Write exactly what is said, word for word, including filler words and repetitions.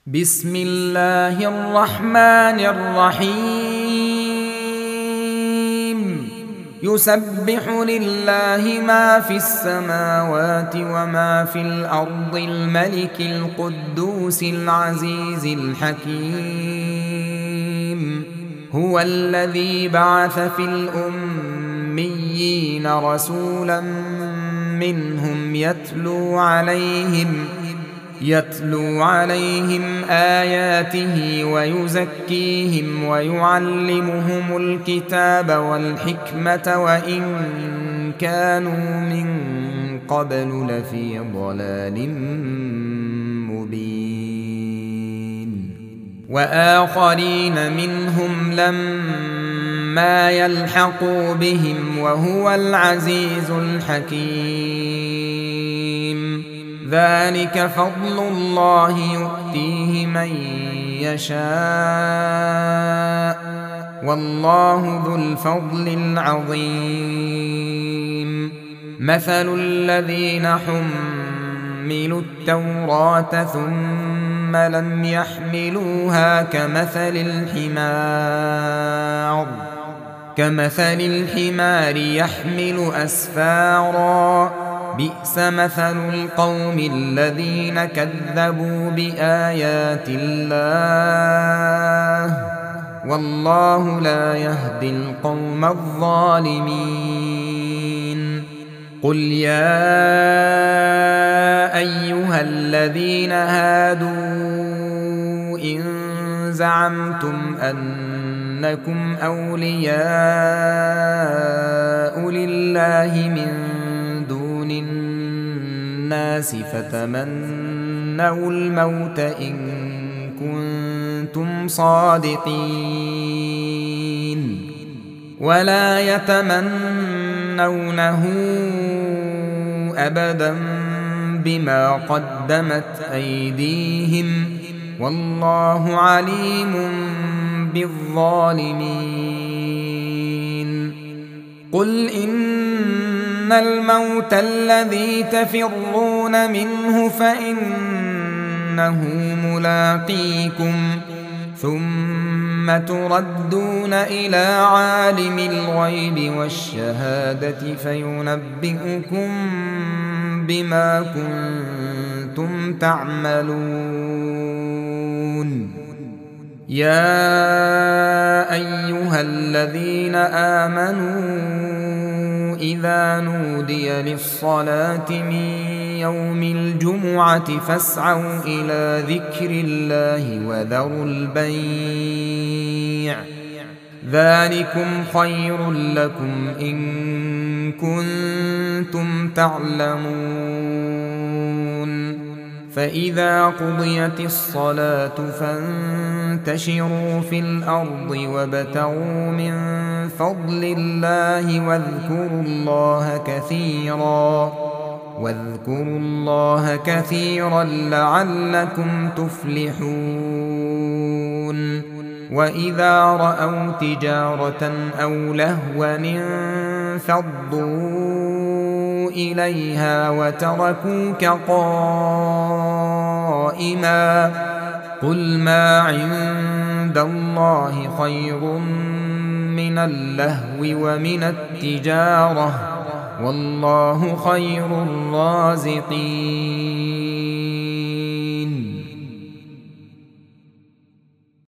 بسم الله الرحمن الرحيم يسبح لله ما في السماوات وما في الأرض الملك القدوس العزيز الحكيم هو الذي بعث في الأميين رسولا منهم يتلو عليهم يتلو عليهم آياته ويزكيهم ويعلمهم الكتاب والحكمة وإن كانوا من قبل لفي ضلال مبين وآخرين منهم لما يلحقوا بهم وهو العزيز الحكيم ذلك فضل الله يؤتيه من يشاء والله ذو الفضل العظيم مثل الذين حملوا التوراة ثم لم يحملوها كمثل الحمار كمثل الحمار يحمل أسفارا بئس مثل القوم الذين كذبوا بآيات الله والله لا يهدي القوم الظالمين قل يا أيها الذين هادوا إن زعمتم أنكم أولياء لله من الناس فتمنوا الموت إن كنتم صادقين ولا يتمنونه أبدا بما قدمت أيديهم والله عليم بالظالمين قل إن الموت الذي تفرون منه فإنه ملاقيكم ثم تردون إلى عالم الغيب والشهادة فينبئكم بما كنتم تعملون يا أيها الذين آمنوا إذا نودي للصلاة من يوم الجمعة فاسعوا إلى ذكر الله وذروا البيع ذلكم خير لكم إن كنتم تعلمون فإذا قضيت الصلاة فانتشروا في الأرض وابتغوا من فضل الله واذكروا الله كثيرا واذكروا الله كثيرا لعلكم تفلحون وإذا رأوا تجارة أو لهوا انفضوا إليها وتركوك قائما قل ما عند الله خير من اللهو ومن التجارة والله خير الرازقين